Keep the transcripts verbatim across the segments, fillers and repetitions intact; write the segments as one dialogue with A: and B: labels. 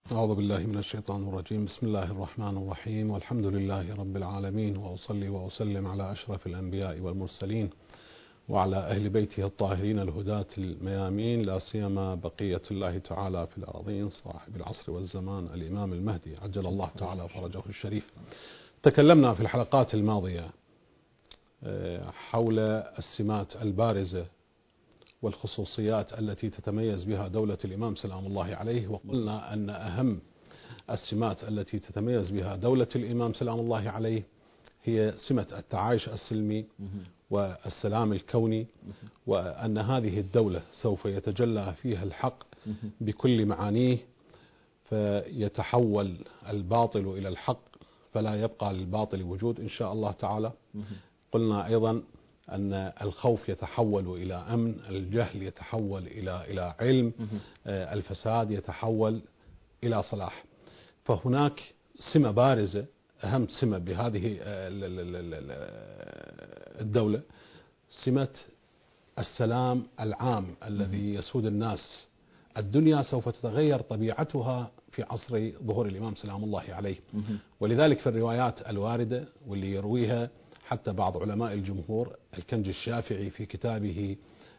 A: أعوذ بالله من الشيطان الرجيم. بسم الله الرحمن الرحيم، والحمد لله رب العالمين، وأصلي وأسلم على أشرف الأنبياء والمرسلين وعلى أهل بيته الطاهرين الهداة الميامين، لا سيما بقية الله تعالى في الأراضين، صاحب العصر والزمان الإمام المهدي عجل الله تعالى فرجه الشريف. تكلمنا في الحلقات الماضية حول السمات البارزة والخصوصيات التي تتميز بها دولة الإمام سلام الله عليه، وقلنا أن أهم السمات التي تتميز بها دولة الإمام سلام الله عليه هي سمة التعايش السلمي والسلام الكوني، وأن هذه الدولة سوف يتجلى فيها الحق بكل معانيه، فيتحول الباطل إلى الحق، فلا يبقى للباطل وجود إن شاء الله تعالى. قلنا أيضا أن الخوف يتحول إلى أمن، الجهل يتحول إلى إلى علم، الفساد يتحول إلى صلاح. فهناك سمة بارزة، أهم سمة بهذه الدولة، سمة السلام العام الذي يسود الناس. الدنيا سوف تتغير طبيعتها في عصر ظهور الإمام سلام الله عليه، ولذلك في الروايات الواردة واللي يرويها حتى بعض علماء الجمهور، الكنج الشافعي في كتابه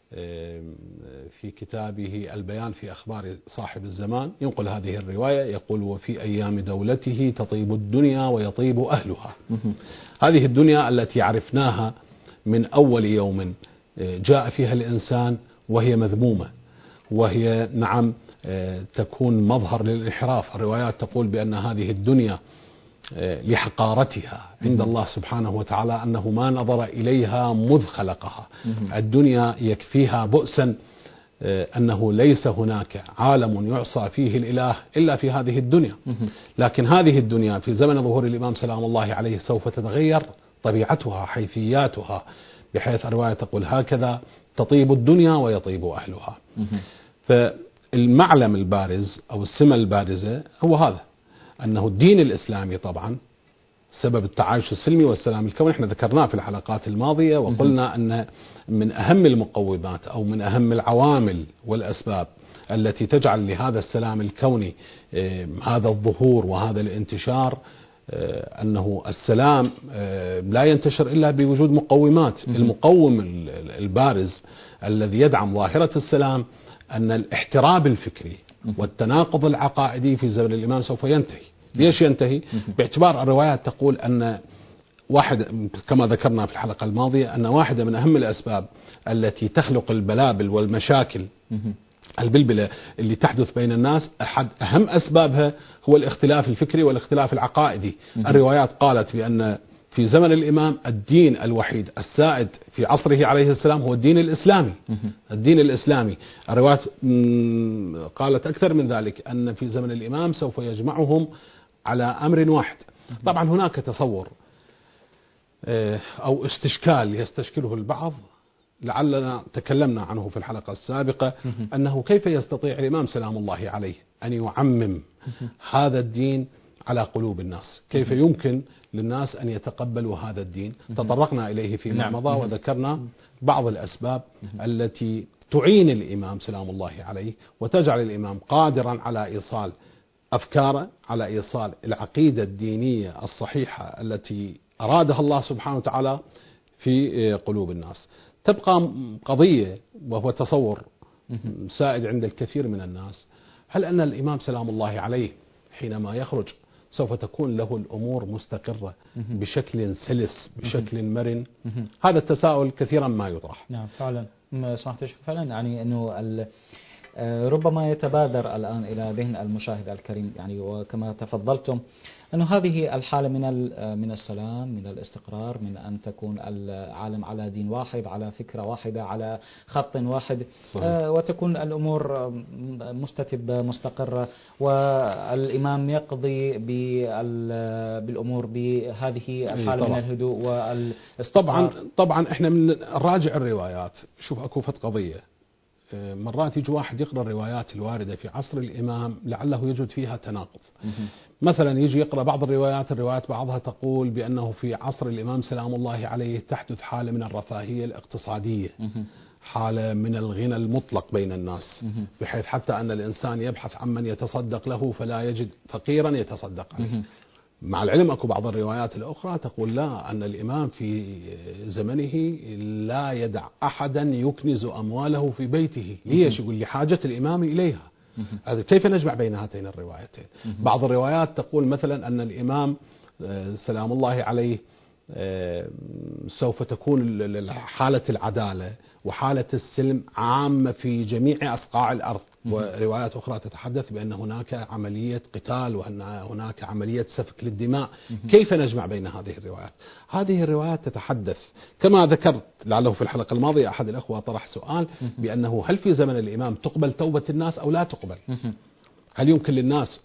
A: في كتابه البيان في أخبار صاحب الزمان ينقل هذه الرواية، يقول: وفي أيام دولته تطيب الدنيا ويطيب أهلها. هذه الدنيا التي عرفناها من أول يوم جاء فيها الإنسان وهي مذمومة، وهي نعم تكون مظهر للانحراف. الروايات تقول بأن هذه الدنيا لحقارتها عند الله سبحانه وتعالى أنه ما نظر إليها مذ خلقها. الدنيا يكفيها بؤسا أنه ليس هناك عالم يعصى فيه الإله إلا في هذه الدنيا، لكن هذه الدنيا في زمن ظهور الإمام سلام الله عليه سوف تتغير طبيعتها، حيثياتها، بحيث الرواية تقول هكذا: تطيب الدنيا ويطيب أهلها. فالمعلم البارز أو السمة البارزة هو هذا، أنه الدين الإسلامي طبعا سبب التعايش السلمي والسلام الكوني. احنا ذكرناه في الحلقات الماضية، وقلنا أن من أهم المقومات أو من أهم العوامل والأسباب التي تجعل لهذا السلام الكوني هذا الظهور وهذا الانتشار، أنه السلام لا ينتشر إلا بوجود مقومات. المقوم البارز الذي يدعم ظاهرة السلام أن الاحتراب الفكري والتناقض العقائدي في زمن الإمام سوف ينتهي. ليش ينتهي؟ باعتبار الروايات تقول أن واحد، كما ذكرنا في الحلقة الماضية، أن واحدة من أهم الأسباب التي تخلق البلابل والمشاكل، البلبلة اللي تحدث بين الناس، أحد أهم أسبابها هو الاختلاف الفكري والاختلاف العقائدي. الروايات قالت بأن في زمن الإمام الدين الوحيد السائد في عصره عليه السلام هو الدين الإسلامي. الدين الإسلامي. الروايات قالت أكثر من ذلك، أن في زمن الإمام سوف يجمعهم على أمر واحد. طبعا هناك تصور أو استشكال يستشكله البعض، لعلنا تكلمنا عنه في الحلقة السابقة، أنه كيف يستطيع الإمام سلام الله عليه أن يعمم هذا الدين على قلوب الناس؟ كيف يمكن للناس أن يتقبلوا هذا الدين؟ تطرقنا إليه فيما مضى وذكرنا بعض الأسباب التي تعين الإمام سلام الله عليه وتجعل الإمام قادرا على إيصال أفكاره، على إيصال العقيدة الدينية الصحيحة التي أرادها الله سبحانه وتعالى في قلوب الناس. تبقى قضية، وهو تصور سائد عند الكثير من الناس: هل أن الإمام سلام الله عليه حينما يخرج سوف تكون له الأمور مستقرة بشكل سلس، بشكل مرن؟ هذا التساؤل كثيرا ما يطرح.
B: نعم فعلا، سمعت فعلا، يعني أنه ربما يتبادر الآن إلى ذهن المشاهد الكريم، يعني وكما تفضلتم، أنه هذه الحالة من من السلام، من الاستقرار، من أن تكون العالم على دين واحد، على فكرة واحدة، على خط واحد، صحيح. وتكون الأمور مستتبة مستقرة، والإمام يقضي بالأمور بهذه الحالة من الهدوء والاستقرار.
A: طبعا طبعا احنا من راجع الروايات، شوف اكو فت قضية، مرات يجي واحد يقرأ الروايات الواردة في عصر الإمام لعله يجد فيها تناقض. مثلا يجي يقرأ بعض الروايات، الروايات بعضها تقول بأنه في عصر الإمام سلام الله عليه تحدث حالة من الرفاهية الاقتصادية. حالة من الغنى المطلق بين الناس، بحيث حتى أن الإنسان يبحث عن من يتصدق له فلا يجد فقيرا يتصدق عليه. مع العلم أكو بعض الروايات الأخرى تقول لا، أن الإمام في زمنه لا يدع أحدا يكنز أمواله في بيته. ليش؟ يقول لحاجة الإمام إليها. كيف نجمع بين هاتين الروايتين؟ بعض الروايات تقول مثلا أن الإمام سلام الله عليه سوف تكون حالة العدالة وحالة السلم عامة في جميع أصقاع الأرض، وروايات أخرى تتحدث بأن هناك عملية قتال وأن هناك عملية سفك للدماء. كيف نجمع بين هذه الروايات؟ هذه الروايات تتحدث كما ذكرت، لعله في الحلقة الماضية أحد الأخوة طرح سؤال بأنه هل في زمن الإمام تقبل توبة الناس أو لا تقبل؟ هل يمكن للناس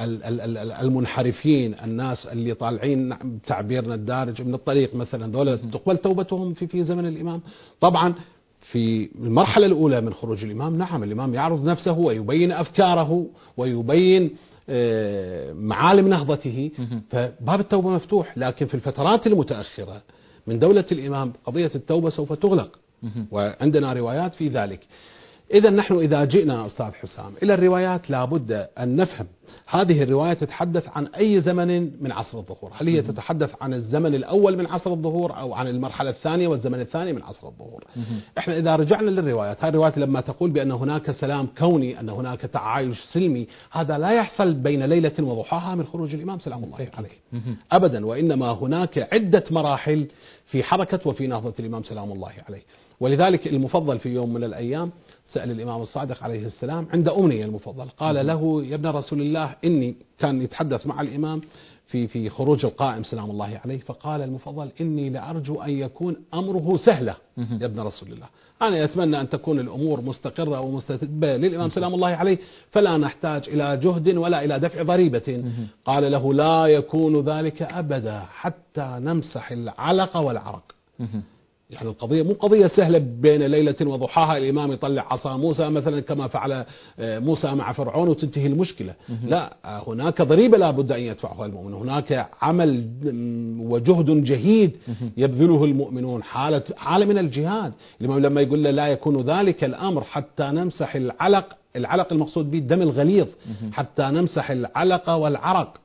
A: المنحرفين، الناس اللي طالعين تعبيرنا الدارج من الطريق مثلا، دولة تقبل توبتهم في في زمن الإمام؟ طبعا في المرحلة الأولى من خروج الإمام نعم، الإمام يعرض نفسه ويبين أفكاره ويبين معالم نهضته، فباب التوبة مفتوح. لكن في الفترات المتأخرة من دولة الإمام قضية التوبة سوف تغلق، وعندنا روايات في ذلك. إذا نحن إذا جئنا أستاذ حسام إلى الروايات لابد أن نفهم هذه الروايات تتحدث عن أي زمن من عصر الظهور. هل هي تتحدث عن الزمن الأول من عصر الظهور أو عن المرحلة الثانية والزمن الثاني من عصر الظهور؟ إحنا إذا رجعنا للروايات، هذه الروايات لما تقول بأن هناك سلام كوني، أن هناك تعايش سلمي، هذا لا يحصل بين ليلة وضحاها من خروج الإمام سلام الله عليه أبدا، وإنما هناك عدة مراحل في حركة وفي نهضة الإمام سلام الله عليه. ولذلك المفضل في يوم من الأيام سأل الإمام الصادق عليه السلام عند أمنية المفضل، قال له يا ابن رسول الله إني، كان يتحدث مع الإمام في في خروج القائم سلام الله عليه، فقال المفضل إني لأرجو أن يكون أمره سهلة يا ابن رسول الله، أنا أتمنى أن تكون الأمور مستقرة ومستتبة للإمام سلام الله عليه، فلا نحتاج إلى جهد ولا إلى دفع ضريبة. قال له لا يكون ذلك أبدا حتى نمسح العلق والعرق. يعني القضية مو قضية سهلة بين ليلة وضحاها الإمام يطلع عصا موسى مثلا كما فعل موسى مع فرعون وتنتهي المشكلة. لا، هناك ضريبة لا بد أن يدفعها المؤمن، هناك عمل وجهد جهيد يبذله المؤمنون، حالة حالة من الجهاد. الإمام لما يقول له لا يكون ذلك الأمر حتى نمسح العلق، العلق المقصود به الدم الغليظ، حتى نمسح العلق والعرق.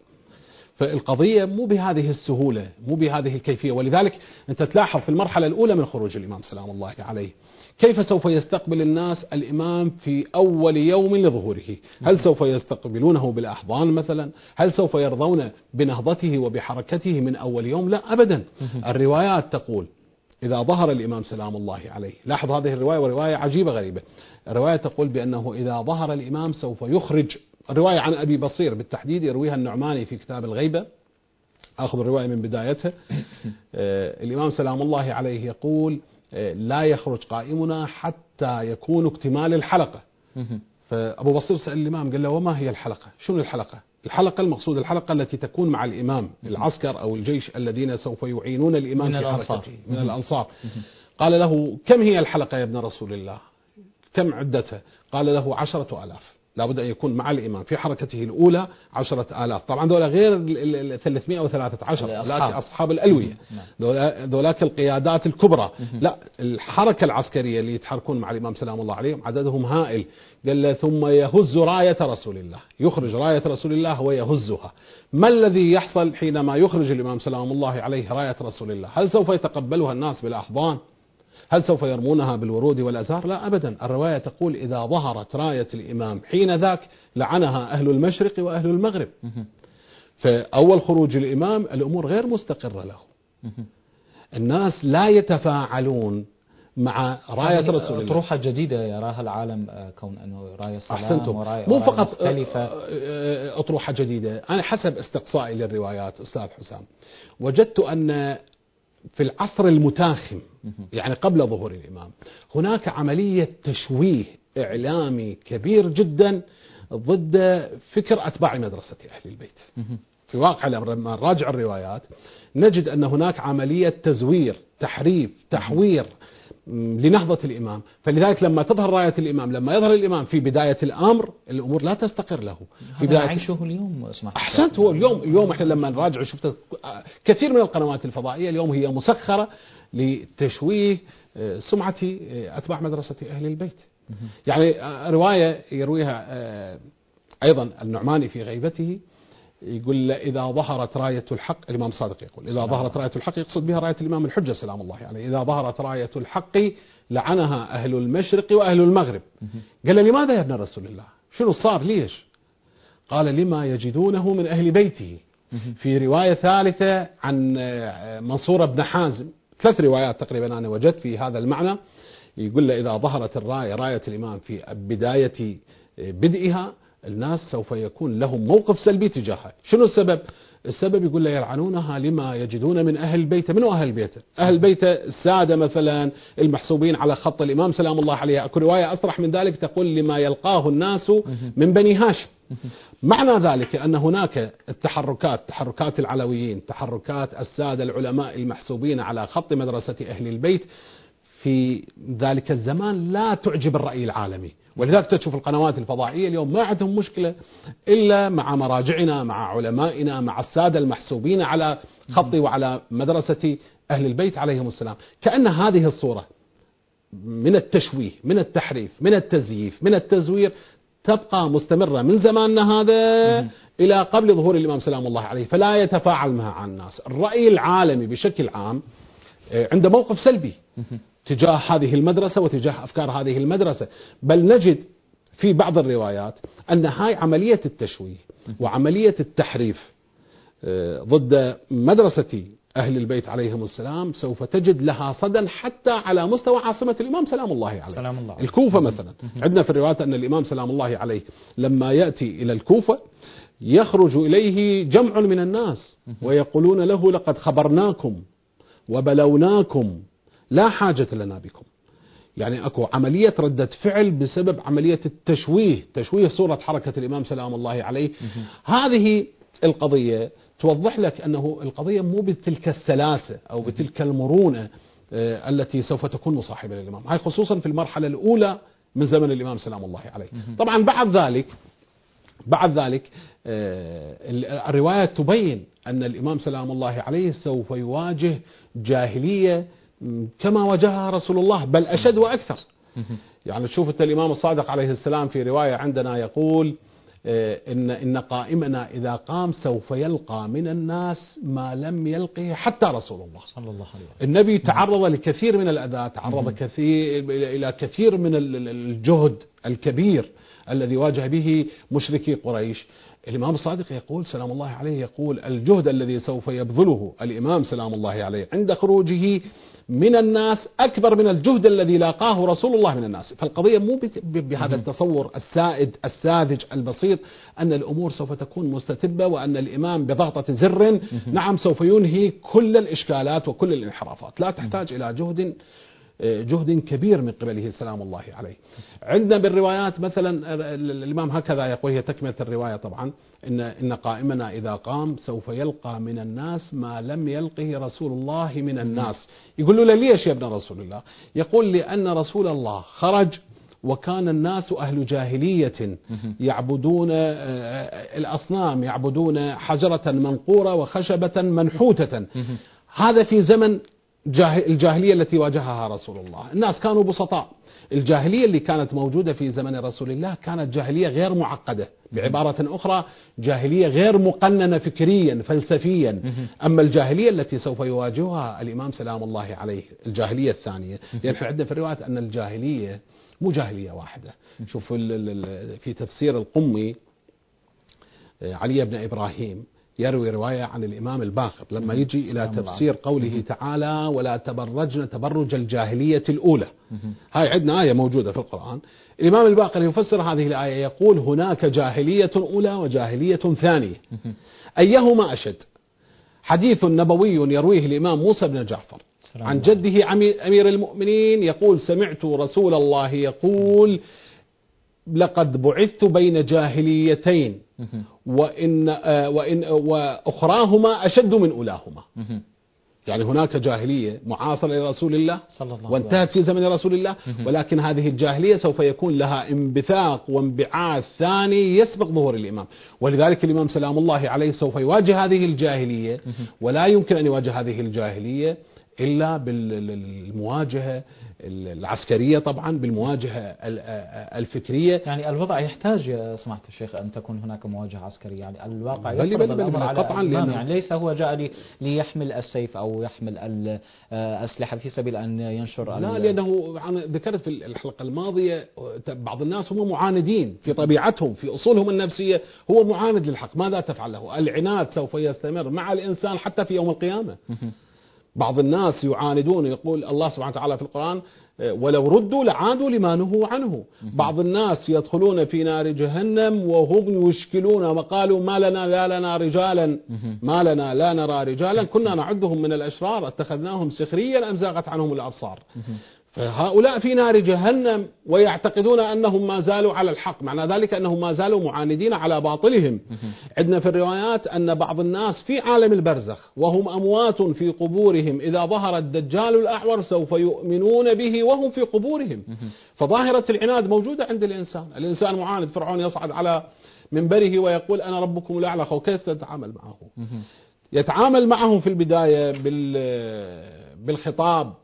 A: فالقضية مو بهذه السهولة، مو بهذه الكيفية. ولذلك أنت تلاحظ في المرحلة الأولى من خروج الإمام سلام الله عليه كيف سوف يستقبل الناس الإمام في أول يوم لظهوره. هل سوف يستقبلونه بالأحضان مثلا؟ هل سوف يرضون بنهضته وبحركته من أول يوم؟ لا أبدا. الروايات تقول إذا ظهر الإمام سلام الله عليه، لاحظ هذه الرواية ورواية عجيبة غريبة، الرواية تقول بأنه إذا ظهر الإمام سوف يخرج، الرواية عن أبي بصير بالتحديد يرويها النعماني في كتاب الغيبة، أخذ الرواية من بدايتها. الإمام سلام الله عليه يقول لا يخرج قائمنا حتى يكون اكتمال الحلقة. فأبو بصير سأل الإمام قال له وما هي الحلقة؟ شنو الحلقة؟ الحلقة المقصود الحلقة التي تكون مع الإمام، العسكر أو الجيش الذين سوف يعينون الإمام
B: من
A: في
B: الأنصار.
A: حركته من الأنصار. قال له كم هي الحلقة يا ابن رسول الله؟ كم عدتها؟ قال له عشرة آلاف، لابد أن يكون مع الإمام في حركته الأولى عشرة آلاف. طبعا ذولا غير ال ثلاثمائة وثلاثة عشر، ذولاك أصحاب الألوية، ذولاك القيادات الكبرى. لا، الحركة العسكرية اللي يتحركون مع الإمام سلام الله عليهم عددهم هائل. قال له ثم يهز راية رسول الله، يخرج راية رسول الله ويهزها. ما الذي يحصل حينما يخرج الإمام سلام الله عليه راية رسول الله؟ هل سوف يتقبلها الناس بالأحضان؟ هل سوف يرمونها بالورود والأزهار؟ لا أبدا. الرواية تقول إذا ظهرت راية الإمام حين ذاك لعنها أهل المشرق وأهل المغرب. فأول خروج الإمام الأمور غير مستقرة له، الناس لا يتفاعلون مع راية رسول الله.
B: أطروحة جديدة يراها العالم، كون أنه راية سلام وراية
A: مو فقط
B: مختلفة.
A: أطروحة جديدة. أنا حسب استقصائي للروايات أستاذ حسام وجدت أن في العصر المتاخم يعني قبل ظهور الإمام هناك عملية تشويه إعلامي كبير جدا ضد فكر أتباع مدرسة أهل البيت. في واقع لما نراجع الروايات نجد أن هناك عملية تزوير، تحريف، تحوير لنهضة الإمام. فلذلك لما تظهر راية الإمام، لما يظهر الإمام في بداية الأمر الأمور لا تستقر له.
B: في بداية نعيشه اليوم. اسمح
A: أحسنت. هو اليوم اليوم احنا لما نراجع شفت كثير من القنوات الفضائية اليوم هي مسخرة لتشويه سمعة أتباع مدرسة أهل البيت. يعني رواية يرويها أيضا النعماني في غيبته، يقول إذا ظهرت راية الحق، الإمام الصادق يقول إذا ظهرت راية الحق، يقصد بها راية الإمام الحجة سلام الله عليه، يعني إذا ظهرت راية الحق لعنها أهل المشرق وأهل المغرب. قال لماذا يا ابن رسول الله؟ شنو صار ليش؟ قال لما يجدونه من أهل بيته. في رواية ثالثة عن منصور بن حازم، ثلاث روايات تقريبا أنا وجدت في هذا المعنى، يقول له إذا ظهرت الراية راية الإمام في بداية بدئها الناس سوف يكون لهم موقف سلبي تجاهها. شنو السبب؟ السبب يقول له يلعنونها لما يجدون من أهل البيت. منو أهل بيته؟ أهل بيته السادة مثلا المحسوبين على خط الإمام سلام الله عليه. أكو رواية أصرح من ذلك تقول لما يلقاه الناس من بني هاشم. معنى ذلك أن هناك التحركات، تحركات العلويين، تحركات السادة العلماء المحسوبين على خط مدرسة أهل البيت في ذلك الزمان لا تعجب الرأي العالمي. ولذلك تشوف القنوات الفضائية اليوم ما عندهم مشكلة إلا مع مراجعنا، مع علمائنا، مع السادة المحسوبين على خط وعلى مدرسة أهل البيت عليهم السلام. كأن هذه الصورة من التشويه، من التحريف، من التزييف، من التزوير تبقى مستمرة من زماننا هذا إلى قبل ظهور الإمام سلام الله عليه، فلا يتفاعل مع الناس. الرأي العالمي بشكل عام عنده موقف سلبي تجاه هذه المدرسة وتجاه أفكار هذه المدرسة، بل نجد في بعض الروايات أن هاي عملية التشويه وعملية التحريف ضد مدرسة أهل البيت عليهم السلام سوف تجد لها صدى حتى على مستوى عاصمة الإمام سلام الله عليه، سلام الله عليه. الكوفة مثلا. عندنا في الروايات أن الإمام سلام الله عليه لما يأتي إلى الكوفة يخرج إليه جمع من الناس ويقولون له لقد خبرناكم وبلوناكم لا حاجة لنا بكم. يعني أكو عملية ردة فعل بسبب عملية التشويه، تشويه صورة حركة الإمام سلام الله عليه. هذه القضية توضح لك أنه القضية مو بتلك السلاسة أو بتلك المرونة التي سوف تكون مصاحبة للإمام، هاي خصوصا في المرحلة الأولى من زمن الإمام سلام الله عليه. طبعا بعد ذلك بعد ذلك الرواية تبين أن الإمام سلام الله عليه سوف يواجه جاهلية كما واجهها رسول الله، بل أشد وأكثر. يعني تشوف الإمام الصادق عليه السلام في رواية عندنا يقول إن إن قائمنا إذا قام سوف يلقى من الناس ما لم يلقه حتى رسول الله صلى الله عليه وسلم. النبي تعرض لكثير من الأذى، تعرض كثير إلى كثير من الجهد الكبير الذي واجه به مشركي قريش. الإمام الصادق يقول سلام الله عليه، يقول الجهد الذي سوف يبذله الإمام سلام الله عليه عند خروجه من الناس أكبر من الجهد الذي لاقاه رسول الله من الناس. فالقضية مو بهذا التصور السائد الساذج البسيط أن الأمور سوف تكون مستتبة وأن الإمام بضغطة زر نعم سوف ينهي كل الإشكالات وكل الانحرافات. لا تحتاج إلى جهد جهد كبير من قبله سلام الله عليه. عندنا بالروايات مثلا الإمام هكذا يقول، هي تكملة الرواية طبعا، إن إن قائمنا إذا قام سوف يلقى من الناس ما لم يلقه رسول الله من الناس. يقول له ليش يا ابن رسول الله؟ يقول لأن رسول الله خرج وكان الناس أهل جاهلية يعبدون الأصنام، يعبدون حجرة منقورة وخشبة منحوتة. هذا في زمن الجاهلية التي واجهها رسول الله. الناس كانوا بسطاء. الجاهلية اللي كانت موجودة في زمن رسول الله كانت جاهلية غير معقدة، بعبارة أخرى جاهلية غير مقننة فكريا فلسفيا. أما الجاهلية التي سوف يواجهها الإمام سلام الله عليه الجاهلية الثانية، لأن احنا عندنا في الروايات أن الجاهلية مو جاهلية واحدة. شوف في تفسير القمي علي بن إبراهيم يروي رواية عن الإمام الباقر لما يجي إلى تفسير قوله تعالى ولا تبرجن تبرج الجاهلية الأولى. هاي عندنا آية موجودة في القرآن. الإمام الباقر يفسر هذه الآية يقول هناك جاهلية أولى وجاهلية ثانية، أيهما أشد؟ حديث نبوي يرويه الإمام موسى بن جعفر عن جده أمير المؤمنين يقول سمعت رسول الله يقول لقد بعثت بين جاهليتين وإن وإن وأخراهما أشد من أولاهما. يعني هناك جاهلية معاصرة لرسول الله وانتهت في زمن رسول الله، ولكن هذه الجاهلية سوف يكون لها انبثاق وانبعاث ثاني يسبق ظهور الإمام. ولذلك الإمام سلام الله عليه سوف يواجه هذه الجاهلية، ولا يمكن أن يواجه هذه الجاهلية إلا بالمواجهة العسكرية، طبعا بالمواجهة الفكرية.
B: يعني الوضع يحتاج يا سماحة الشيخ أن تكون هناك مواجهة عسكرية، يعني الواقع
A: بل
B: يفرض
A: بل بل
B: الأمر
A: بل
B: على
A: قطعا،
B: الإمام،
A: لأنه
B: يعني ليس هو جاء لي ليحمل السيف أو يحمل الأسلحة في سبيل أن ينشر.
A: لا، لأنه ذكرت في الحلقة الماضية بعض الناس هم معاندين في طبيعتهم، في أصولهم النفسية هو معاند للحق. ماذا تفعل له؟ العناد سوف يستمر مع الإنسان حتى في يوم القيامة. بعض الناس يعاندون، يقول الله سبحانه وتعالى في القرآن: ولو ردوا لعادوا لما نهوا عنه. بعض الناس يدخلون في نار جهنم وهم يشكلون وقالوا: ما لنا لا لنا رجالا ما لنا لا نرى رجالا كنا نعدهم من الأشرار اتخذناهم سخريا أم زاغت عنهم الأبصار. فهؤلاء في نار جهنم ويعتقدون أنهم ما زالوا على الحق، معنى ذلك أنهم ما زالوا معاندين على باطلهم. عندنا في الروايات أن بعض الناس في عالم البرزخ وهم أموات في قبورهم إذا ظهر الدجال الأعور سوف يؤمنون به وهم في قبورهم. فظاهرة العناد موجودة عند الإنسان. الإنسان معاند، فرعون يصعد على منبره ويقول: أنا ربكم الأعلى. كيف تتعامل معه؟ يتعامل معهم في البداية بالخطاب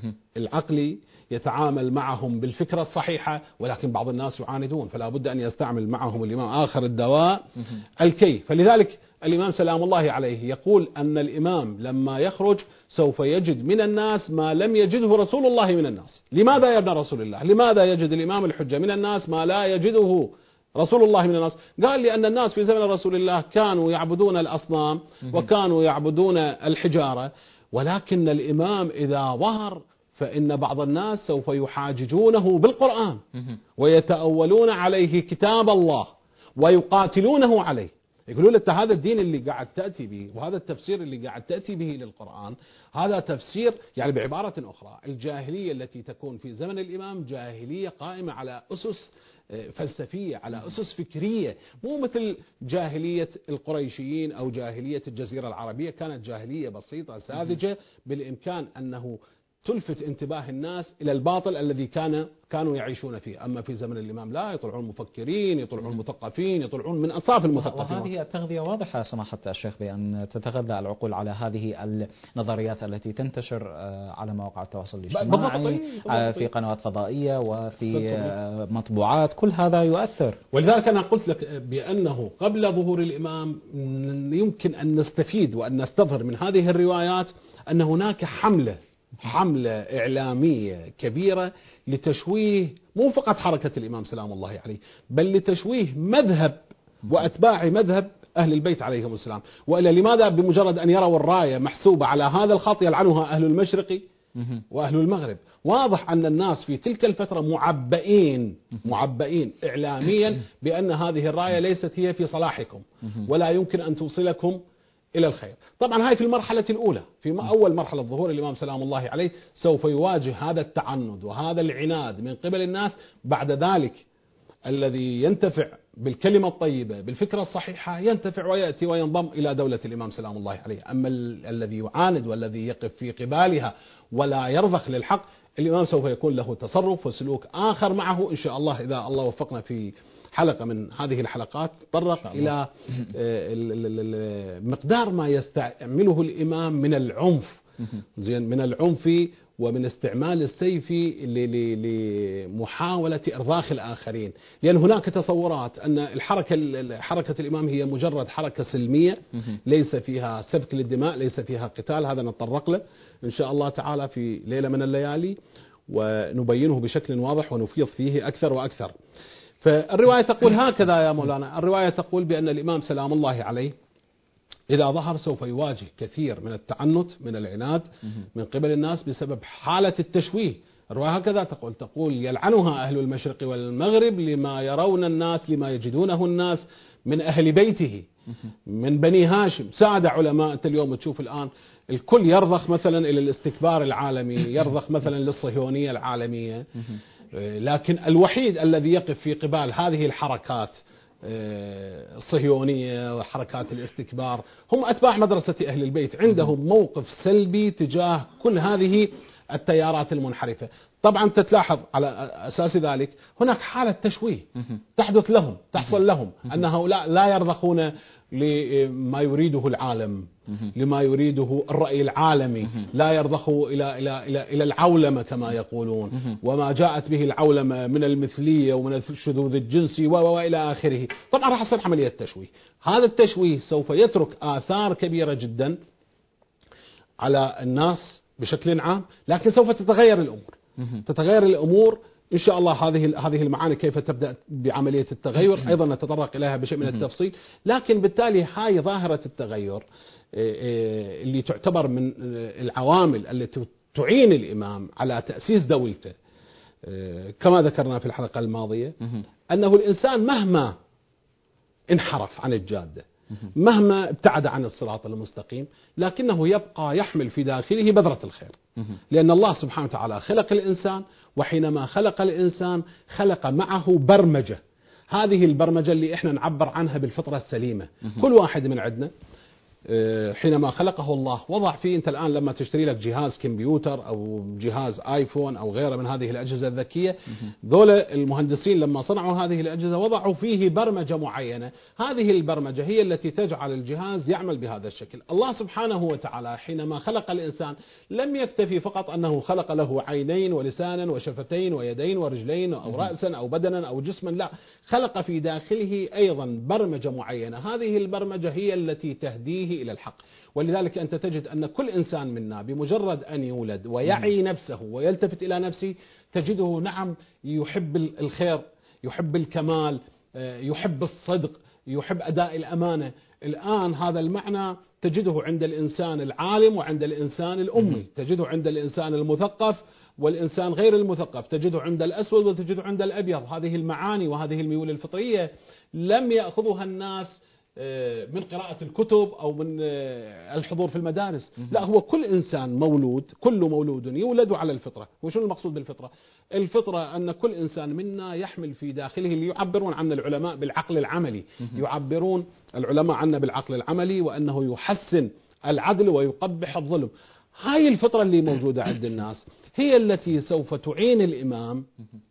A: العقلي، يتعامل معهم بالفكرة الصحيحة، ولكن بعض الناس يعاندون، فلا بد أن يستعمل معهم الإمام آخر الدواء الكي. فلذلك الإمام سلام الله عليه يقول أن الإمام لما يخرج سوف يجد من الناس ما لم يجده رسول الله من الناس. لماذا يا ابن رسول الله؟ لماذا يجد الإمام الحجة من الناس ما لا يجده رسول الله من الناس؟ قال: لأن الناس في زمن رسول الله كانوا يعبدون الأصنام وكانوا يعبدون الحجارة، ولكن الإمام إذا ظهر فإن بعض الناس سوف يحاججونه بالقرآن ويتأولون عليه كتاب الله ويقاتلونه عليه. يقولون له: هذا الدين اللي قاعد تأتي به وهذا التفسير اللي قاعد تأتي به للقرآن هذا تفسير، يعني بعبارة أخرى الجاهلية التي تكون في زمن الإمام جاهلية قائمة على أسس فلسفية، على أسس فكرية، مو مثل جاهلية القريشيين أو جاهلية الجزيرة العربية. كانت جاهلية بسيطة ساذجة بالإمكان أنه تلفت انتباه الناس إلى الباطل الذي كان كانوا يعيشون فيه. أما في زمن الإمام لا، يطلعون مفكرين، يطلعون مثقفين، يطلعون من أنصاف المثقفين.
B: وهذه التغذية واضحة سماحة الشيخ بأن تتغذى العقول على هذه النظريات التي تنتشر على مواقع التواصل الاجتماعي، في قنوات فضائية وفي مطبوعات، كل هذا يؤثر.
A: ولذلك أنا قلت لك بأنه قبل ظهور الإمام يمكن أن نستفيد وأن نستظهر من هذه الروايات أن هناك حملة حملة إعلامية كبيرة لتشويه مو فقط حركة الإمام سلام الله عليه، بل لتشويه مذهب وأتباع مذهب أهل البيت عليهم السلام. وإلا لماذا بمجرد أن يروا الراية محسوبة على هذا الخط يلعنها أهل المشرق وأهل المغرب؟ واضح أن الناس في تلك الفترة معبئين معبئين إعلاميا بأن هذه الراية ليست هي في صلاحكم ولا يمكن أن توصلكم إلى الخير. طبعا هاي في المرحلة الأولى، في أول مرحلة ظهور الإمام سلام الله عليه سوف يواجه هذا التعنت وهذا العناد من قبل الناس. بعد ذلك الذي ينتفع بالكلمة الطيبة بالفكرة الصحيحة ينتفع ويأتي وينضم إلى دولة الإمام سلام الله عليه. أما الذي يعاند والذي يقف في قبالها ولا يرضخ للحق، الإمام سوف يكون له تصرف وسلوك آخر معه إن شاء الله، إذا الله وفقنا في حلقة من هذه الحلقات تطرق إلى مقدار ما يستعمله الإمام من العنف، زين، من العنف ومن استعمال السيف لمحاولة إرضاخ الآخرين. لأن هناك تصورات أن الحركة حركة الإمام هي مجرد حركة سلمية ليس فيها سفك للدماء، ليس فيها قتال. هذا نتطرق له إن شاء الله تعالى في ليلة من الليالي ونبينه بشكل واضح ونفيض فيه أكثر وأكثر. فالرواية تقول هكذا يا مولانا، الرواية تقول بأن الإمام سلام الله عليه إذا ظهر سوف يواجه كثير من التعنت من العناد من قبل الناس بسبب حالة التشويه. الرواية هكذا تقول تقول يلعنها أهل المشرق والمغرب لما يرون الناس لما يجدونه الناس من أهل بيته من بني هاشم. ساعد علماء، أنت اليوم تشوف الآن الكل يرضخ مثلا إلى الاستكبار العالمي، يرضخ مثلا للصهيونية العالمية، لكن الوحيد الذي يقف في قبال هذه الحركات الصهيونية وحركات الاستكبار هم أتباع مدرسة أهل البيت. عندهم موقف سلبي تجاه كل هذه التيارات المنحرفة. طبعا تتلاحظ على أساس ذلك هناك حالة تشويه تحدث لهم تحصل لهم أن هؤلاء لا يرضخون لما يريده العالم، لما يريده الرأي العالمي، لا يرضخوا إلى إلى إلى إلى العولمة كما يقولون، وما جاءت به العولمة من المثلية ومن الشذوذ الجنسي وإلى آخره. طبعا راح يصير عملية تشويه. هذا التشويه سوف يترك آثار كبيرة جدا على الناس بشكل عام، لكن سوف تتغير الأمور. تتغير الأمور إن شاء الله. هذه هذه المعاني كيف تبدأ بعملية التغير أيضا نتطرق إليها بشيء من التفصيل، لكن بالتالي هاي ظاهرة التغير اللي تعتبر من العوامل التي تعين الإمام على تأسيس دولته، كما ذكرنا في الحلقة الماضية أنه الإنسان مهما انحرف عن الجادة، مهما ابتعد عن الصراط المستقيم، لكنه يبقى يحمل في داخله بذرة الخير، لأن الله سبحانه وتعالى خلق الإنسان، وحينما خلق الإنسان خلق معه برمجة. هذه البرمجة اللي احنا نعبر عنها بالفطرة السليمة. كل واحد من عندنا حينما خلقه الله وضع فيه. انت الآن لما تشتري لك جهاز كمبيوتر او جهاز ايفون او غيره من هذه الأجهزة الذكية، ذول المهندسين لما صنعوا هذه الأجهزة وضعوا فيه برمجة معينة. هذه البرمجة هي التي تجعل الجهاز يعمل بهذا الشكل. الله سبحانه وتعالى حينما خلق الإنسان لم يكتفي فقط أنه خلق له عينين ولسانا وشفتين ويدين ورجلين أو رأسا أو بدنا أو جسما، لا، خلق في داخله أيضا برمجة معينة. هذه البرمجة هي التي تهديه إلى الحق. ولذلك أنت تجد أن كل إنسان منا بمجرد أن يولد ويعي نفسه ويلتفت إلى نفسه تجده نعم يحب الخير، يحب الكمال، يحب الصدق، يحب أداء الأمانة. الآن هذا المعنى تجده عند الإنسان العالم وعند الإنسان الأمي، تجده عند الإنسان المثقف والإنسان غير المثقف، تجده عند الأسود وتجده عند الأبيض. هذه المعاني وهذه الميول الفطرية لم يأخذها الناس من قراءة الكتب أو من الحضور في المدارس، لا، هو كل إنسان مولود، كل مولود يولد على الفطرة. وشو المقصود بالفطرة؟ الفطرة أن كل إنسان منا يحمل في داخله اللي يعبرون عنه العلماء بالعقل العملي، يعبرون العلماء عنه بالعقل العملي، وأنه يحسن العدل ويقبح الظلم. هاي الفطرة اللي موجودة عند الناس هي التي سوف تعين الإمام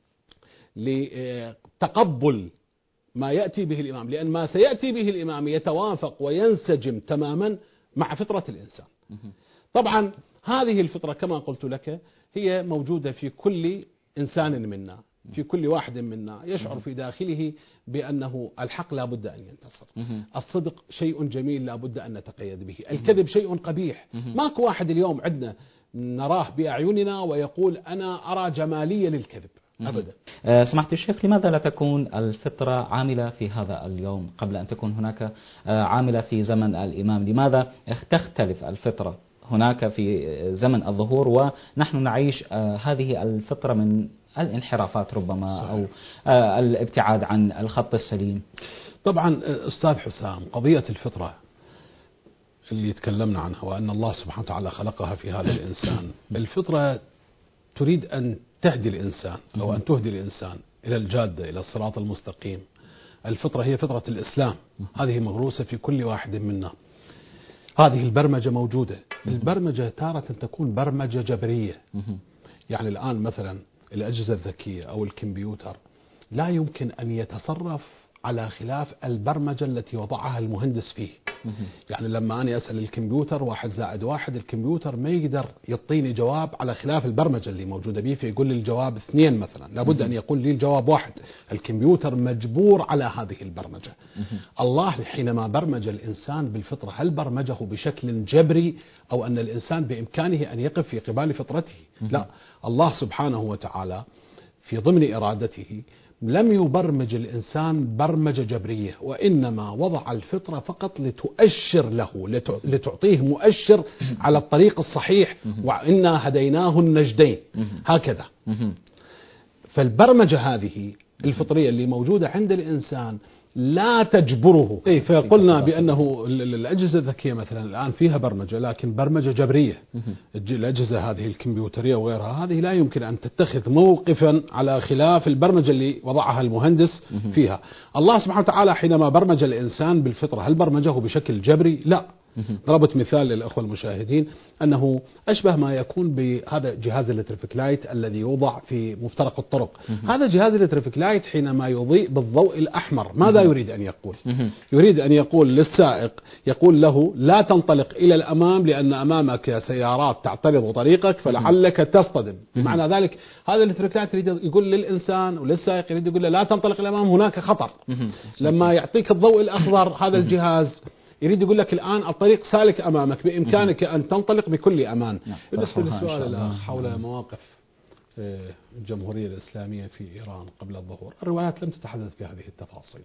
A: لتقبل ما يأتي به الإمام، لأن ما سيأتي به الإمام يتوافق وينسجم تماما مع فطرة الإنسان. طبعا هذه الفطرة كما قلت لك هي موجودة في كل إنسان منا، في كل واحد منا يشعر في داخله بأنه الحق لا بد أن ينتصر، الصدق شيء جميل لا بد أن نتقيد به، الكذب شيء قبيح. ماكو واحد اليوم عندنا نراه بأعيننا ويقول أنا أرى جمالية للكذب أبدا.
B: أه سمحت الشيخ، لماذا لا تكون الفطرة عاملة في هذا اليوم قبل أن تكون هناك عاملة في زمن الإمام؟ لماذا تختلف الفطرة هناك في زمن الظهور ونحن نعيش هذه الفطرة من الانحرافات ربما صحيح. أو الابتعاد عن الخط السليم؟
A: طبعا أستاذ حسام، قضية الفطرة اللي تكلمنا عنها وأن الله سبحانه وتعالى خلقها في هذا الإنسان، الفطرة تريد أن تهدي الإنسان أو أن تهدي الإنسان إلى الجادة، إلى الصراط المستقيم. الفطرة هي فطرة الإسلام، هذه مغروسة في كل واحد منا. هذه البرمجة موجودة. البرمجة تارة تكون برمجة جبرية، يعني الآن مثلا الأجهزة الذكية أو الكمبيوتر لا يمكن أن يتصرف على خلاف البرمجة التي وضعها المهندس فيه. يعني لما أنا أسأل الكمبيوتر واحد زائد واحد، الكمبيوتر ما يقدر يعطيني جواب على خلاف البرمجة اللي موجودة به، فيقول لي الجواب اثنين مثلا، لابد أن يقول لي الجواب واحد. الكمبيوتر مجبور على هذه البرمجة. الله حينما برمج الإنسان بالفطرة، هل برمجه بشكل جبري أو أن الإنسان بإمكانه أن يقف في قبال فطرته؟ لا، الله سبحانه وتعالى في ضمن إرادته لم يبرمج الإنسان برمجة جبرية، وإنما وضع الفطرة فقط لتؤشر له، لتعطيه مؤشر على الطريق الصحيح، وإنا هديناه النجدين هكذا. فالبرمجة هذه الفطرية اللي موجودة عند الإنسان لا تجبره. إيه، فقلنا بأنه الأجهزة الذكية مثلا الآن فيها برمجة، لكن برمجة جبرية. الأجهزة هذه الكمبيوترية وغيرها هذه لا يمكن أن تتخذ موقفا على خلاف البرمجة اللي وضعها المهندس فيها. الله سبحانه وتعالى حينما برمج الإنسان بالفطرة، هل برمجه بشكل جبري؟ لا، ضربت مثال للأخوة المشاهدين أنه أشبه ما يكون بهذا جهاز الترافيك لايت الذي يوضع في مفترق الطرق. هذا جهاز الترافيك لايت حينما يضيء بالضوء الأحمر ماذا يريد أن يقول؟ يريد أن يقول للسائق، يقول له لا تنطلق إلى الأمام لأن أمامك سيارات تعترض طريقك فلعلك تصطدم. معنى ذلك هذا الترافيك لايت يريد يقول للإنسان وللسائق، يريد يقول له لا تنطلق إلى الأمام هناك خطر. لما يعطيك الضوء الأخضر هذا الجهاز يريد يقول لك الآن الطريق سالك أمامك بإمكانك أن تنطلق بكل أمان. بالنسبة للسؤال الآخر حول مواقف الجمهورية الإسلامية في إيران قبل الظهور، الروايات لم تتحدث في هذه التفاصيل،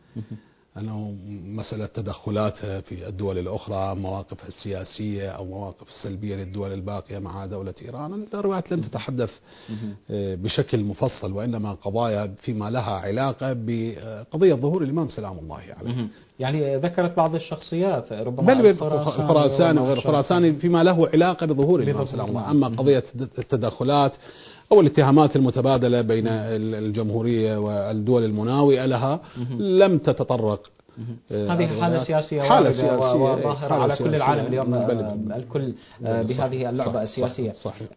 A: أنه مسألة تدخلاتها في الدول الأخرى، مواقفها السياسية أو مواقف السلبية للدول الباقية مع دولة إيران، الروايات لم تتحدث بشكل مفصل، وإنما قضايا فيما لها علاقة بقضية ظهور الإمام سلام الله عليه.
B: يعني ذكرت بعض الشخصيات ربما
A: بل الخراساني وغير الخراساني فيما له علاقة بظهور الإمام سلام الله. أما قضية التدخلات أو الاتهامات المتبادلة بين الجمهورية والدول المناوئة لها لم تتطرق.
B: هذه حالة سياسية
A: حالة سياسية
B: وظاهرة على كل العالم اليوم، الكل بهذه اللعبة السياسية.
A: صحيح.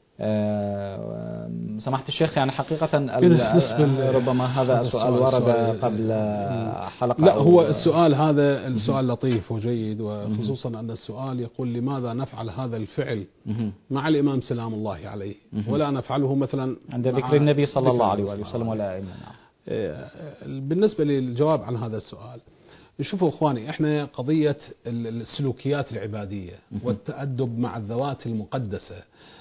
B: سماحة الشيخ، يعني حقيقة ربما هذا السؤال ورد قبل حلقة.
A: لا، هو السؤال هذا السؤال لطيف وجيد، وخصوصا أن السؤال يقول لماذا نفعل هذا الفعل مع الإمام سلام الله عليه ولا نفعله مثلا
B: عند ذكر النبي صلى الله عليه وسلم ولا إمام.
A: بالنسبة للجواب عن هذا السؤال، شوفوا إخواني، إحنا قضية السلوكيات العبادية والتأدب مع الذوات المقدسة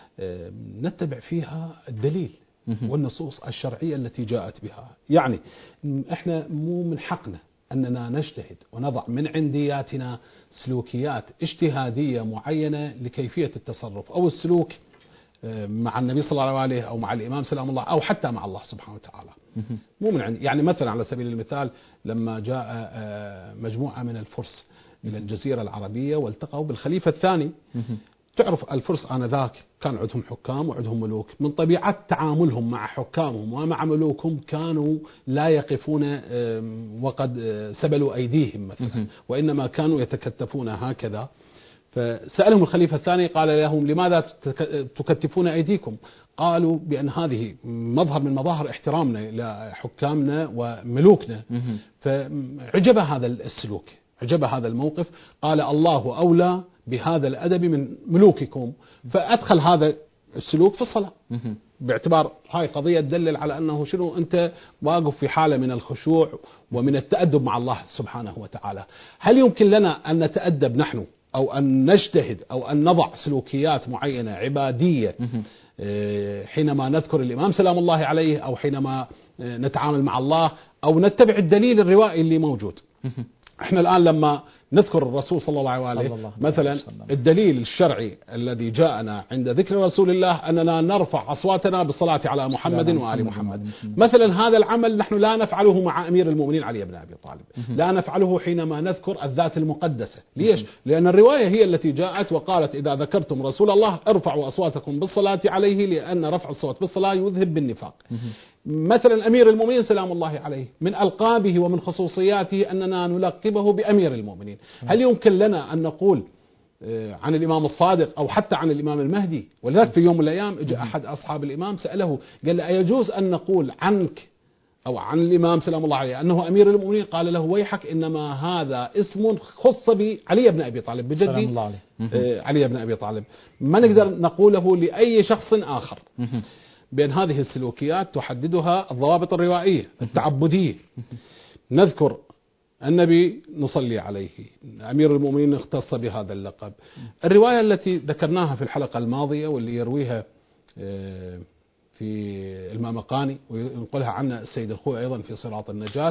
A: نتبع فيها الدليل والنصوص الشرعية التي جاءت بها. يعني إحنا مو من حقنا أننا نجتهد ونضع من عندياتنا سلوكيات اجتهادية معينة لكيفية التصرف أو السلوك مع النبي صلى الله عليه أو مع الإمام سلام الله أو حتى مع الله سبحانه وتعالى. مو من عندي. يعني مثلا على سبيل المثال لما جاء مجموعة من الفرس إلى الجزيرة العربية والتقوا بالخليفة الثاني، تعرف الفرس آنذاك كان عندهم حكام وعندهم ملوك، من طبيعة تعاملهم مع حكامهم ومع ملوكهم كانوا لا يقفون وقد سبلوا أيديهم مثلا، وإنما كانوا يتكتفون هكذا. فسألهم الخليفة الثاني قال لهم لماذا تكتفون أيديكم؟ قالوا بأن هذه مظهر من مظاهر احترامنا لحكامنا وملوكنا. فعجب هذا السلوك، عجب هذا الموقف، قال الله أولى بهذا الأدب من ملوككم، فأدخل هذا السلوك في الصلاة، باعتبار هاي قضية تدلل على أنه شنو أنت واقف في حالة من الخشوع ومن التأدب مع الله سبحانه وتعالى. هل يمكن لنا أن نتأدب نحن أو أن نجتهد أو أن نضع سلوكيات معينة عبادية حينما نذكر الإمام سلام الله عليه أو حينما نتعامل مع الله أو نتبع الدليل الروائي اللي موجود؟ احنا الآن لما نذكر الرسول صلى الله عليه وسلم مثلا، الدليل الشرعي الذي جاءنا عند ذكر رسول الله أننا نرفع أصواتنا بالصلاة على محمد وآل محمد. مثلا هذا العمل نحن لا نفعله مع أمير المؤمنين علي بن أبي طالب، لا نفعله حينما نذكر الذات المقدسة. ليش؟ لأن الرواية هي التي جاءت وقالت إذا ذكرتم رسول الله ارفعوا أصواتكم بالصلاة عليه، لأن رفع الصوت بالصلاة يذهب بالنفاق. مثلا أمير المؤمنين سلام الله عليه من ألقابه ومن خصوصياته أننا نلقبه بأمير المؤمنين. هل يمكن لنا أن نقول عن الإمام الصادق أو حتى عن الإمام المهدي؟ ولذلك في يوم من الأيام جاء أحد أصحاب الإمام سأله قال له أيجوز أن نقول عنك أو عن الإمام سلام الله عليه أنه أمير المؤمنين؟ قال له ويحك، إنما هذا اسم خص بعلي بن أبي طالب بجدي علي بن أبي طالب، ما نقدر نقوله لأي شخص آخر. بأن هذه السلوكيات تحددها الضوابط الروائية التعبدية. نذكر النبي نصلي عليه، أمير المؤمنين اختص بهذا اللقب. الرواية التي ذكرناها في الحلقة الماضية واللي يرويها في المامقاني وينقلها عنا السيد الخوي أيضا في صراط النجاة،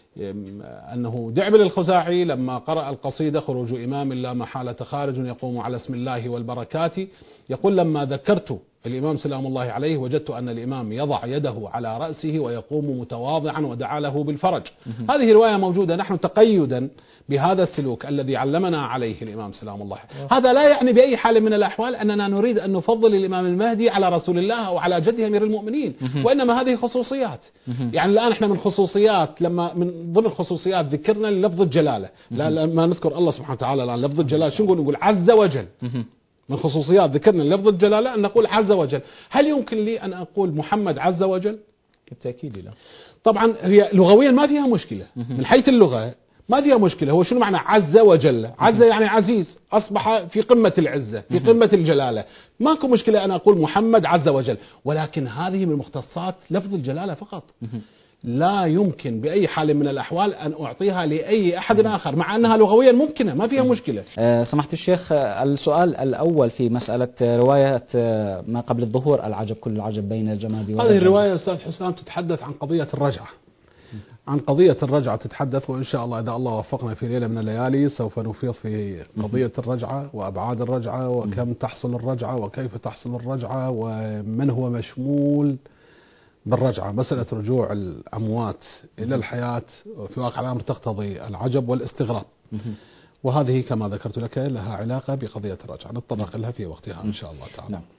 A: أنه دعبل الخزاعي لما قرأ القصيدة خروج إمام لا محالة خارج يقوم على اسم الله والبركات، يقول لما ذكرت الإمام سلام الله عليه وجدت أن الإمام يضع يده على رأسه ويقوم متواضعا ودعا له بالفرج. هذه رواية موجودة. نحن تقيدا بهذا السلوك الذي علمنا عليه الإمام سلام الله، هذا لا يعني بأي حال من الأحوال أننا نريد أن نفضل الإمام المهدي على رسول الله أو على جده أمير المؤمنين، وإنما هذه خصوصيات. يعني الآن احنا من خصوصيات، لما من ضمن خصوصيات ذكرنا لفظ الجلالة، لا لما نذكر الله سبحانه وتعالى الآن لفظ الجلالة شو نقول؟ نقول عز وجل. من خصوصيات ذكرنا لفظ الجلالة أن نقول عز وجل. هل يمكن لي أن أقول محمد عز وجل؟
B: بالتأكيد لا.
A: طبعا هي لغويا ما فيها مشكلة، من حيث اللغة ما فيها مشكلة. هو شنو معنى عز وجل؟ عز يعني عزيز، أصبح في قمة العزة، في قمة الجلالة، ماكو مشكلة أن أقول محمد عز وجل. ولكن هذه من مختصات لفظ الجلالة فقط، لا يمكن بأي حال من الأحوال أن أعطيها لأي أحد آخر، مع أنها لغويا ممكنة ما فيها مشكلة.
B: أه سمحت الشيخ، السؤال الأول في مسألة رواية ما قبل الظهور العجب كل العجب بين الجماد والرجع.
A: هذه الرواية أستاذ حسام تتحدث عن قضية الرجعة، عن قضية الرجعة تتحدث، وإن شاء الله إذا الله وفقنا في ليلة من الليالي سوف نفيض في قضية الرجعة وأبعاد الرجعة وكم تحصل الرجعة وكيف تحصل الرجعة ومن هو مشمول بالرجعة. مسألة رجوع الأموات إلى الحياة في واقع الأمر تقتضي العجب والاستغراب، وهذه كما ذكرت لك لها علاقة بقضية الرجعة، نتطرق لها في وقتها إن شاء الله تعالى.
B: نعم.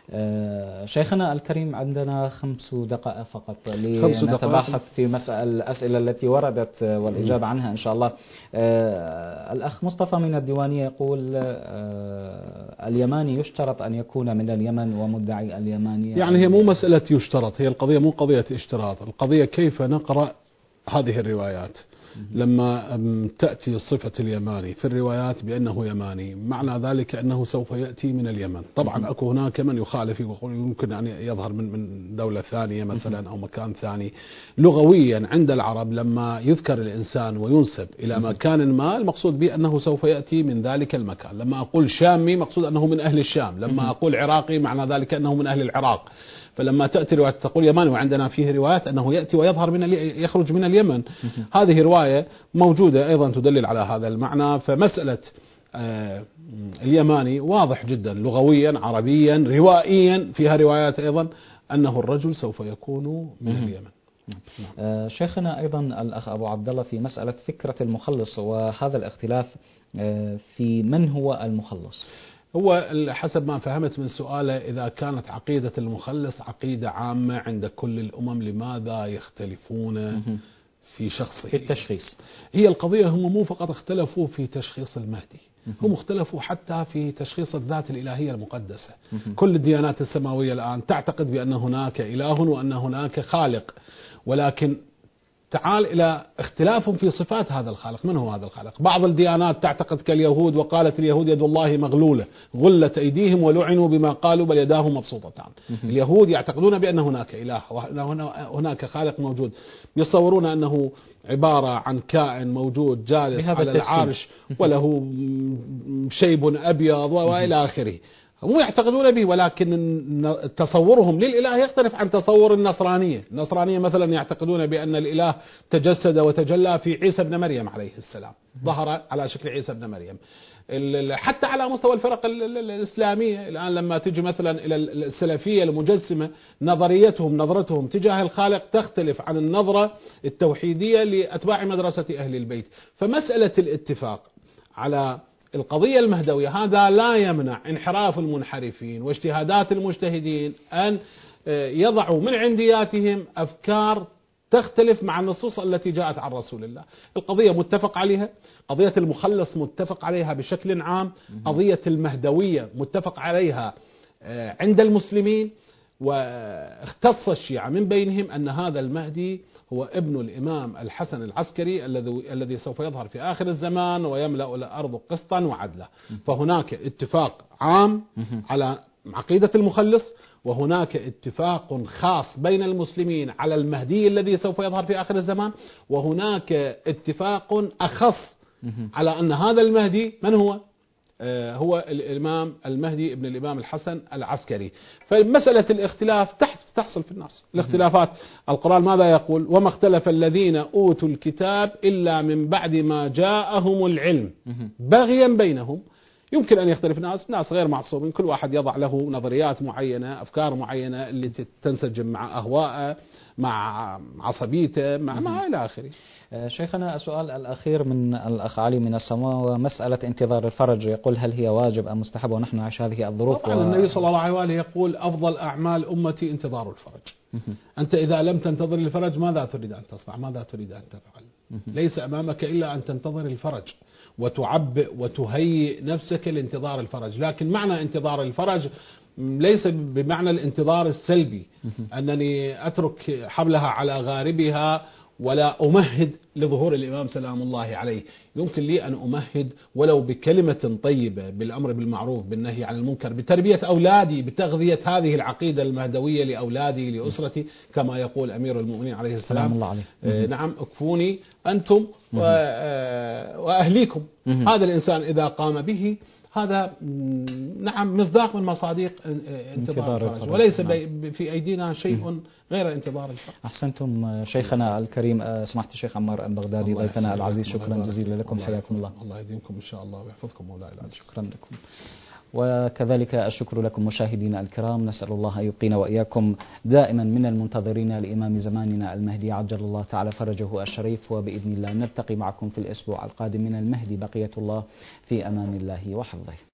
B: شيخنا الكريم عندنا خمس دقائق فقط لنتباحث في مسألة الأسئلة التي وردت والإجابة عنها إن شاء الله. الأخ مصطفى من الديوانية يقول اليماني يشترط أن يكون من اليمن ومدعي اليمانية.
A: يعني هي مو مسألة يشترط، هي القضية مو قضية اشتراط، القضية كيف نقرأ هذه الروايات. لما تأتي صفة اليماني في الروايات بأنه يماني، معنى ذلك أنه سوف يأتي من اليمن. طبعا أكو هناك من يخالف ويقول يمكن أن يظهر من من دولة ثانية مثلا أو مكان ثاني. لغويا عند العرب لما يذكر الإنسان وينسب إلى مكان ما، المقصود به أنه سوف يأتي من ذلك المكان. لما أقول شامي مقصود أنه من أهل الشام، لما أقول عراقي معنى ذلك أنه من أهل العراق. فلما تأتي رواية تقول يماني، وعندنا فيه روايات أنه يأتي ويظهر من يخرج من اليمن، هذه رواية موجودة أيضا تدلل على هذا المعنى. فمسألة آه اليماني واضح جدا لغويا عربيا روائيا، فيها روايات أيضا أنه الرجل سوف يكون من اليمن.
B: آه شيخنا أيضا الأخ أبو عبد الله في مسألة فكرة المخلص وهذا الاختلاف آه في من هو المخلص.
A: هو حسب ما فهمت من سؤاله، إذا كانت عقيدة المخلص عقيدة عامة عند كل الأمم لماذا يختلفون في شخصه
B: في التشخيص؟
A: هي القضية هم مو فقط اختلفوا في تشخيص المهدي، هم اختلفوا حتى في تشخيص الذات الإلهية المقدسة. كل الديانات السماوية الآن تعتقد بأن هناك إله وأن هناك خالق، ولكن تعال إلى اختلاف في صفات هذا الخالق. من هو هذا الخالق؟ بعض الديانات تعتقد كاليهود، وقالت اليهود يد الله مغلولة غلت أيديهم ولعنوا بما قالوا بل يداه مبسوطتان. اليهود يعتقدون بأن هناك إله وهناك خالق موجود، يصورون أنه عبارة عن كائن موجود جالس على العرش وله شيب أبيض وإلى آخره. هم يعتقدون به، ولكن تصورهم للإله يختلف عن تصور النصرانية. النصرانية مثلا يعتقدون بأن الإله تجسد وتجلى في عيسى ابن مريم عليه السلام، ظهر على شكل عيسى ابن مريم. حتى على مستوى الفرق الإسلامية الآن لما تجي مثلا إلى السلفية المجسمة، نظريتهم نظرتهم تجاه الخالق تختلف عن النظرة التوحيدية لأتباع مدرسة أهل البيت. فمسألة الاتفاق على القضية المهدوية هذا لا يمنع انحراف المنحرفين واجتهادات المجتهدين أن يضعوا من عندياتهم أفكار تختلف مع النصوص التي جاءت عن رسول الله. القضية متفق عليها، قضية المخلص متفق عليها بشكل عام، قضية المهدوية متفق عليها عند المسلمين، واختص الشيعة من بينهم أن هذا المهدي هو ابن الإمام الحسن العسكري الذي الذي سوف يظهر في آخر الزمان ويملأ الأرض قسطا وعدلا. فهناك اتفاق عام على عقيدة المخلص، وهناك اتفاق خاص بين المسلمين على المهدي الذي سوف يظهر في آخر الزمان، وهناك اتفاق أخص على أن هذا المهدي من هو؟ هو الإمام المهدي ابن الإمام الحسن العسكري. فمسألة الاختلاف تحصل في الناس الاختلافات. القرآن ماذا يقول؟ وما اختلف الذين أوتوا الكتاب إلا من بعد ما جاءهم العلم بغيا بينهم. يمكن أن يختلف ناس، ناس غير معصومين، كل واحد يضع له نظريات معينة، أفكار معينة اللي تنسجم مع أهواءه، مع عصبيته، مع ما إلى آخره.
B: شيخنا السؤال الأخير من الأخ علي من السماء، ومسألة انتظار الفرج، يقول هل هي واجب أم مستحب ونحن نعيش هذه الظروف؟
A: طبعا و... النبي صلى الله عليه وآله يقول أفضل أعمال أمتي انتظار الفرج. أنت إذا لم تنتظر الفرج ماذا تريد أن تصنع؟ ماذا تريد أن تفعل؟ ليس أمامك إلا أن تنتظر الفرج وتعبئ وتهيئ نفسك لانتظار الفرج. لكن معنى انتظار الفرج ليس بمعنى الانتظار السلبي، أنني أترك حبلها على غاربها ولا أمهد لظهور الإمام سلام الله عليه. يمكن لي أن أمهد ولو بكلمة طيبة، بالأمر بالمعروف، بالنهي عن المنكر، بتربية أولادي، بتغذية هذه العقيدة المهدوية لأولادي لأسرتي، كما يقول أمير المؤمنين عليه السلام الله عليه. آه نعم، اكفوني أنتم وأهليكم. هذا الإنسان إذا قام به هذا نعم مصداق من مصادق انتظار الفرج، وليس نعم. في أيدينا شيء غير انتظار الفرج.
B: أحسنتم شيخنا الكريم سماحة الشيخ عمار البغدادي ضيفنا العزيز، شكرا جزيلا لكم، حياكم الله.
A: الله يديمكم إن شاء الله ويحفظكم مولاي العزيز.
B: شكرا لكم، وكذلك الشكر لكم مشاهدينا الكرام. نسأل الله أن يبقينا وإياكم دائما من المنتظرين لإمام زماننا المهدي عجل الله تعالى فرجه الشريف، وبإذن الله نلتقي معكم في الأسبوع القادم من المهدي. بقية الله في أمان الله وحفظه.